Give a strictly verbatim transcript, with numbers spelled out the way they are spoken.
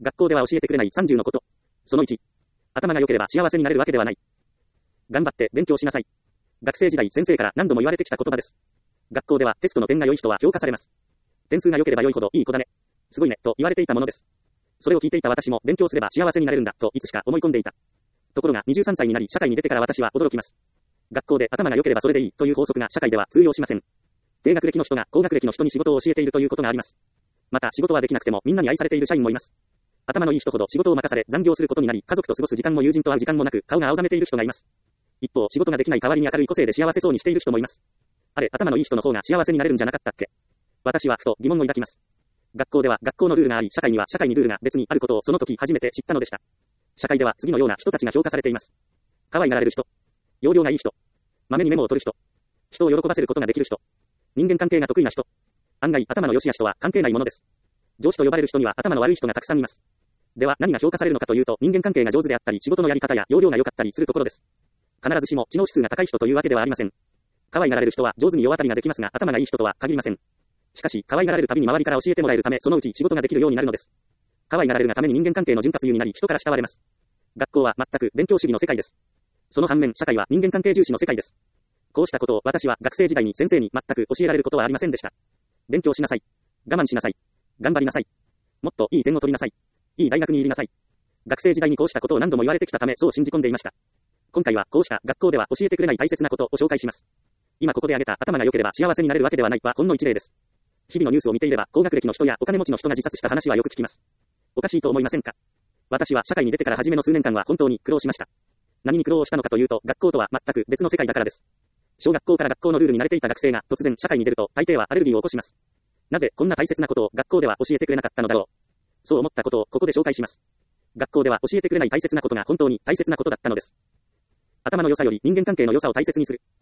学校では教えてくれないさんじゅうのこと。そのいち。頭が良ければ幸せになれるわけではない。頑張って勉強しなさい。学生時代先生から何度も言われてきた言葉です。学校ではテストの点が良い人は評価されます。点数が良ければ良いほどいい子だね。すごいね、と言われていたものです。それを聞いていた私も勉強すれば幸せになれるんだ、といつしか思い込んでいた。ところがにじゅうさんさいになり社会に出てから私は驚きます。学校で頭が良ければそれでいいという法則が社会では通用しません。低学歴の人が高学歴の人に仕事を教えているということがあります。また仕事はできなくてもみんなに愛されている社員もいます。頭のいい人ほど仕事を任され残業することになり家族と過ごす時間も友人と会う時間もなく顔が青ざめている人がいます。一方仕事ができない代わりに明るい個性で幸せそうにしている人もいます。あれ、頭のいい人の方が幸せになれるんじゃなかったっけ。私はふと疑問を抱きます。学校では学校のルールがあり社会には社会にルールが別にあることをその時初めて知ったのでした。社会では次のような人たちが評価されています。可愛がられる人、容量がいい人、まめにメモを取る人、人を喜ばせることができる人、人間関係が得意な人。案外頭の良し悪しとは関係ないものです。上司と呼ばれる人には頭の悪い人がたくさんいます。では何が評価されるのかというと人間関係が上手であったり仕事のやり方や容量が良かったりするところです。必ずしも知能指数が高い人というわけではありません。可愛がられる人は上手に世渡りができますが頭がいい人とは限りません。しかし可愛がられるたびに周りから教えてもらえるためそのうち仕事ができるようになるのです。可愛がられるがために人間関係の潤滑油になり人から慕われます。学校は全く勉強主義の世界です。その反面社会は人間関係重視の世界です。こうしたことを私は学生時代に先生に全く教えられることはありませんでした。勉強しなさい。我慢しなさい。頑張りなさい。もっといい点を取りなさい。いい大学に入りなさい。学生時代にこうしたことを何度も言われてきたためそう信じ込んでいました。今回はこうした学校では教えてくれない大切なことを紹介します。今ここで挙げた頭が良ければ幸せになれるわけではないはほんの一例です。日々のニュースを見ていれば高学歴の人やお金持ちの人が自殺した話はよく聞きます。おかしいと思いませんか。私は社会に出てから初めの数年間は本当に苦労しました。何に苦労したのかというと学校とは全く別の世界だからです。小学校から学校のルールに慣れていた学生が突然社会に出ると大抵はアレルギーを起こします。なぜこんな大切なことを学校では教えてくれなかったのだろう。そう思ったことをここで紹介します。学校では教えてくれない大切なことが本当に大切なことだったのです。頭の良さより人間関係の良さを大切にする。